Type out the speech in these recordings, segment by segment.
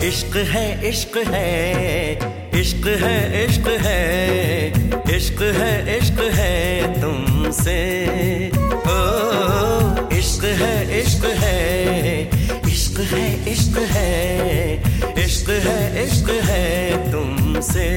इश्क है इश्क है इश्क है इश्क है इश्क है इश्क है तुमसे। ओ इश्क है इश्क है इश्क है इश्क है इश्क है इश्क है तुमसे।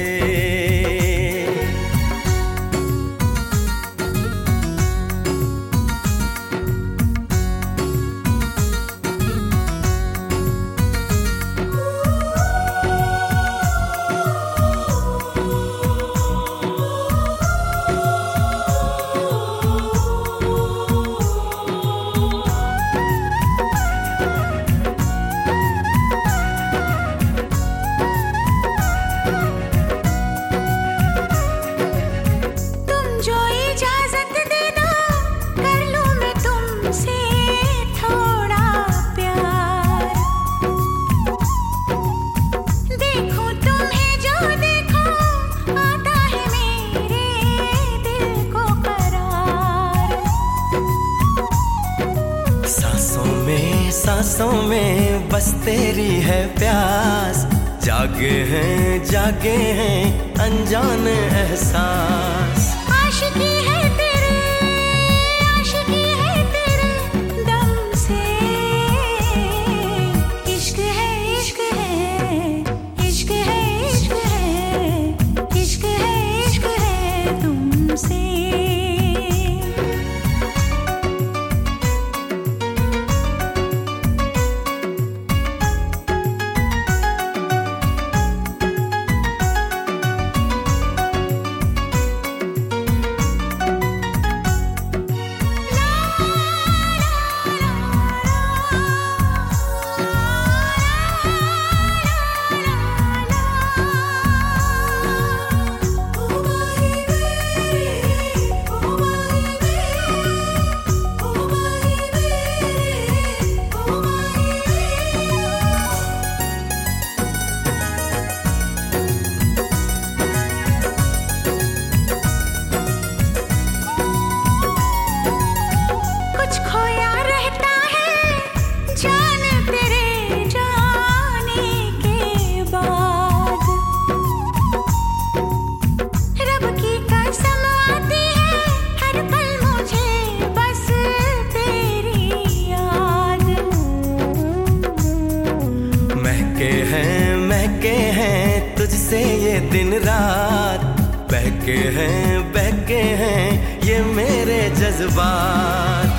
सांसों में बस तेरी है प्यास, जागे हैं अनजान एहसास। आशिकी है तेरे दम से। इश्क है इश्क है इश्क है इश्क है इश्क है इश्क है तुमसे। महके हैं तुझसे ये दिन रात, बहके हैं ये मेरे जज्बात।